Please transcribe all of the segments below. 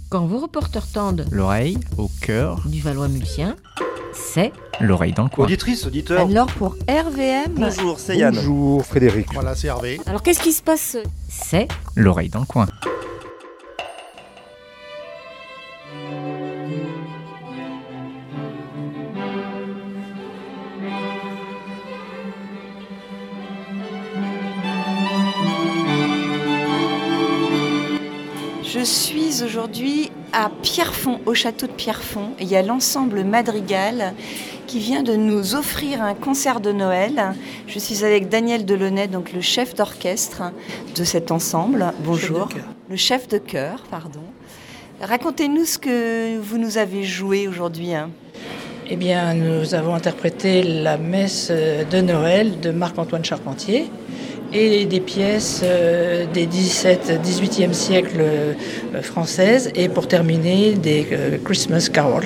Quand vos reporters tendent L'oreille au cœur du Valois-Mulsien, c'est l'oreille dans le coin. Auditrice, auditeur. alors pour RVM. Bonjour, c'est Yann. Bonjour Frédéric. Voilà, c'est Hervé. Alors qu'est-ce qui se passe? C'est L'oreille dans le coin. Je suis aujourd'hui à Pierrefonds, au château de Pierrefonds. Il y a l'ensemble Madrigal qui vient de nous offrir un concert de Noël. Je suis avec Daniel Delaunay, donc le chef d'orchestre de cet ensemble. Bonjour. Le chef de chœur, pardon. Racontez-nous ce que vous nous avez joué aujourd'hui. Eh bien, nous avons interprété la messe de Noël de Marc-Antoine Charpentier et des pièces des 18e siècle françaises, et pour terminer des Christmas Carols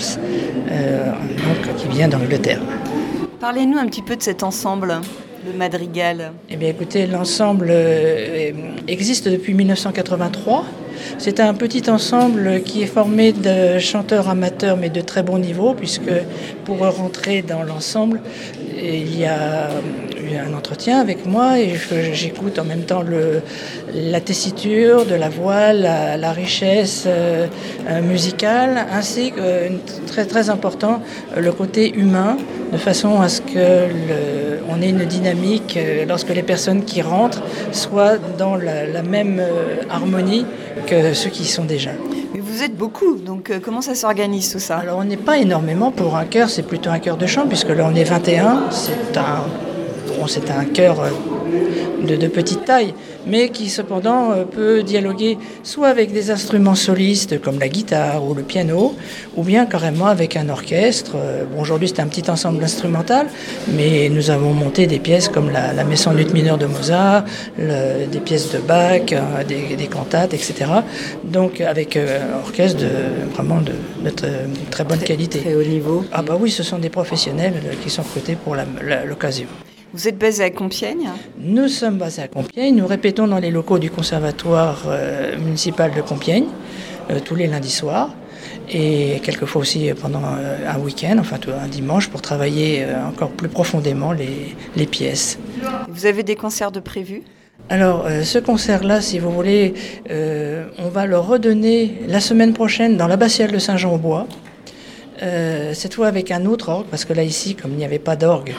donc, qui vient d'Angleterre. Parlez-nous un petit peu de cet ensemble, le Madrigal. Eh bien écoutez, l'ensemble existe depuis 1983. C'est un petit ensemble qui est formé de chanteurs amateurs mais de très bon niveau, puisque pour rentrer dans l'ensemble, il y a eu un entretien avec moi et j'écoute en même temps la tessiture de la voix, la richesse musicale, ainsi que très très important le côté humain, de façon à ce que on ait une dynamique lorsque les personnes qui rentrent soient dans la même harmonie que ceux qui y sont déjà. Mais vous êtes beaucoup, donc comment ça s'organise tout ça? Alors on n'est pas énormément pour un chœur, c'est plutôt un chœur de chant, puisque là on est 21, c'est un chœur de petite taille, mais qui cependant peut dialoguer soit avec des instruments solistes comme la guitare ou le piano, ou bien carrément avec un orchestre. Bon, aujourd'hui c'est un petit ensemble instrumental, mais nous avons monté des pièces comme la messe en ut mineure de Mozart, des pièces de Bach, des cantates, etc. Donc avec un orchestre vraiment de très bonne qualité. Très haut niveau. Ah bah oui, ce sont des professionnels qui sont recrutés pour l'occasion. Vous êtes basé à Compiègne? Nous sommes basés à Compiègne. Nous répétons dans les locaux du conservatoire municipal de Compiègne tous les lundis soirs, et quelquefois aussi pendant un week-end, enfin un dimanche, pour travailler encore plus profondément les pièces. Vous avez des concerts de prévus? Alors, ce concert-là, si vous voulez, on va le redonner la semaine prochaine dans l'abbatiale de Saint-Jean-au-Bois. Cette fois avec un autre orgue, parce que là ici, comme il n'y avait pas d'orgue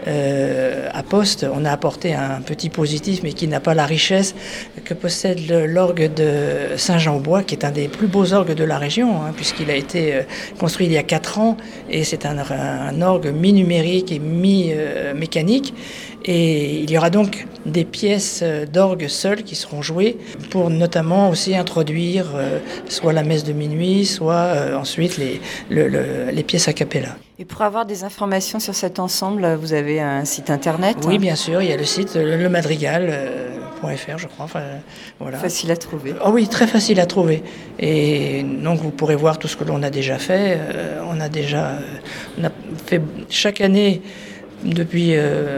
à poste, on a apporté un petit positif, mais qui n'a pas la richesse que possède l'orgue de Saint-Jean-au-Bois, qui est un des plus beaux orgues de la région, puisqu'il a été construit il y a 4 ans, et c'est un orgue mi-numérique et mi-mécanique. Et il y aura donc des pièces d'orgue seules qui seront jouées pour notamment aussi introduire soit la messe de minuit, soit ensuite les pièces a cappella. Et pour avoir des informations sur cet ensemble, vous avez un site internet? Oui, bien sûr, il y a le site lemadrigal.fr, je crois. Enfin, voilà. Facile à trouver. Oh oui, très facile à trouver. Et donc vous pourrez voir tout ce que l'on a déjà fait. On a fait chaque année. Depuis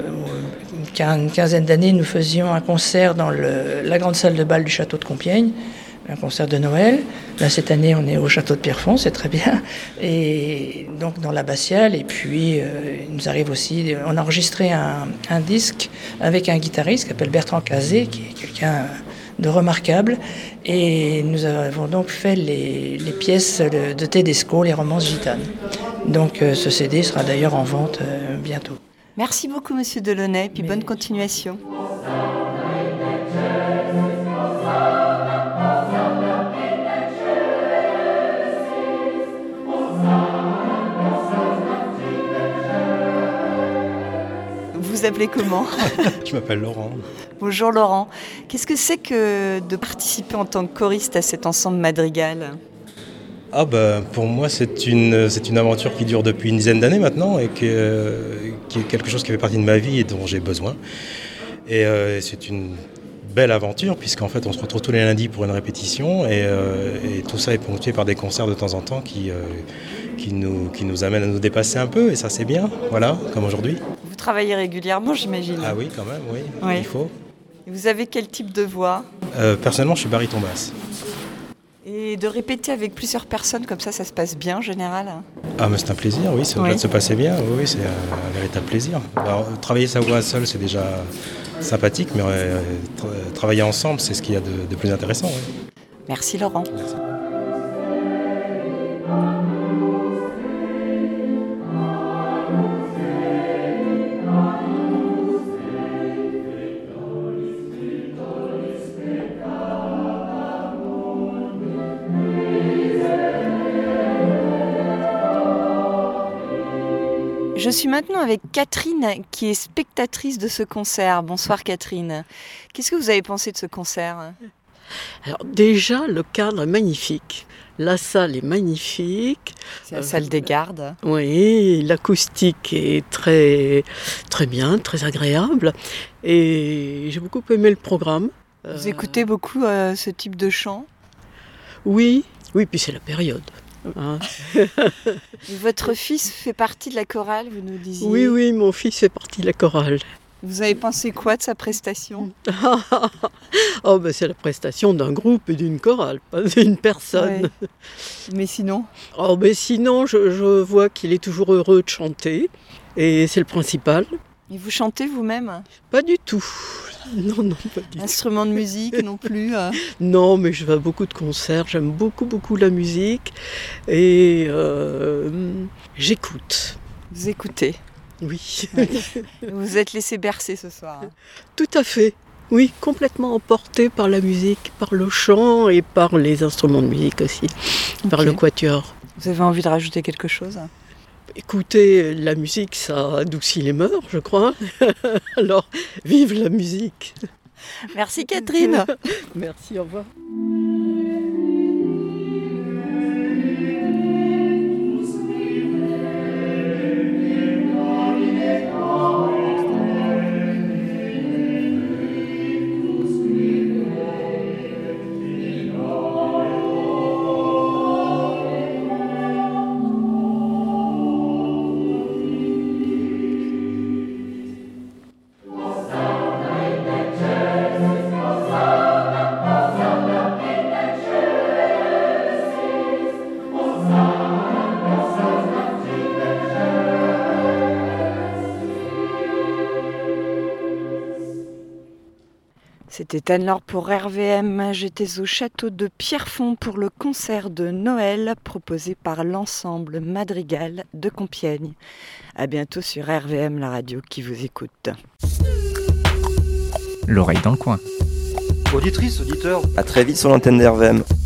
une quinzaine d'années, nous faisions un concert dans la grande salle de bal du château de Compiègne, un concert de Noël. Là, cette année, on est au château de Pierrefonds, c'est très bien. Et donc dans l'abbatiale. Et puis, il nous arrive aussi, on a enregistré un disque avec un guitariste qui s'appelle Bertrand Cazé, qui est quelqu'un de remarquable. Et nous avons donc fait les pièces de Tedesco, les romances gitanes. Donc ce CD sera d'ailleurs en vente bientôt. Merci beaucoup, Monsieur Delaunay, puis bonne continuation. Vous vous appelez comment? Je m'appelle Laurent. Bonjour Laurent. Qu'est-ce que c'est que de participer en tant que choriste à cet ensemble Madrigal? Ah pour moi c'est une aventure qui dure depuis une dizaine d'années maintenant et qui est quelque chose qui fait partie de ma vie et dont j'ai besoin. Et c'est une belle aventure puisqu'en fait on se retrouve tous les lundis pour une répétition et tout ça est ponctué par des concerts de temps en temps qui nous amènent à nous dépasser un peu, et ça c'est bien, voilà, comme aujourd'hui. Vous travaillez régulièrement, j'imagine? Ah oui, quand même, oui. Il faut. Et vous avez quel type de voix? Personnellement je suis baryton basse. Et Et de répéter avec plusieurs personnes, comme ça se passe bien en général. Ah, mais c'est un plaisir, oui, ça va se passer bien, oui, c'est un véritable plaisir. Alors, travailler sa voix seule, c'est déjà sympathique, mais travailler ensemble, c'est ce qu'il y a de plus intéressant. Oui. Merci Laurent. Merci. Je suis maintenant avec Catherine qui est spectatrice de ce concert. Bonsoir Catherine. Qu'est-ce que vous avez pensé de ce concert ? Alors déjà, le cadre est magnifique. La salle est magnifique. C'est la salle des gardes. Oui, l'acoustique est très, très bien, très agréable. Et j'ai beaucoup aimé le programme. Vous écoutez beaucoup ce type de chant ? Oui, puis c'est la période. Hein. Et votre fils fait partie de la chorale, vous nous disiez ? Oui, mon fils fait partie de la chorale. Vous avez pensé quoi de sa prestation ? C'est la prestation d'un groupe et d'une chorale, pas d'une personne. Ouais. Mais sinon ? Sinon, je vois qu'il est toujours heureux de chanter, et c'est le principal. Et vous chantez vous-même ? Pas du tout. Non, pas du tout. Instrument de musique non plus Non, mais je vais à beaucoup de concerts, j'aime beaucoup la musique, et j'écoute. Vous écoutez ? Oui. Vous vous êtes laissé bercer ce soir. Tout à fait. Oui, complètement emporté par la musique, par le chant et par les instruments de musique aussi, par le quatuor. Vous avez envie de rajouter quelque chose ? Écoutez, la musique, ça adoucit les mœurs, je crois. Alors, vive la musique. Merci Catherine. Merci, au revoir. C'était Anne-Laure pour RVM. J'étais au château de Pierrefonds pour le concert de Noël proposé par l'ensemble Madrigal de Compiègne. À bientôt sur RVM, la radio qui vous écoute. L'oreille dans le coin. Auditrice, auditeur, à très vite sur l'antenne d'RVM.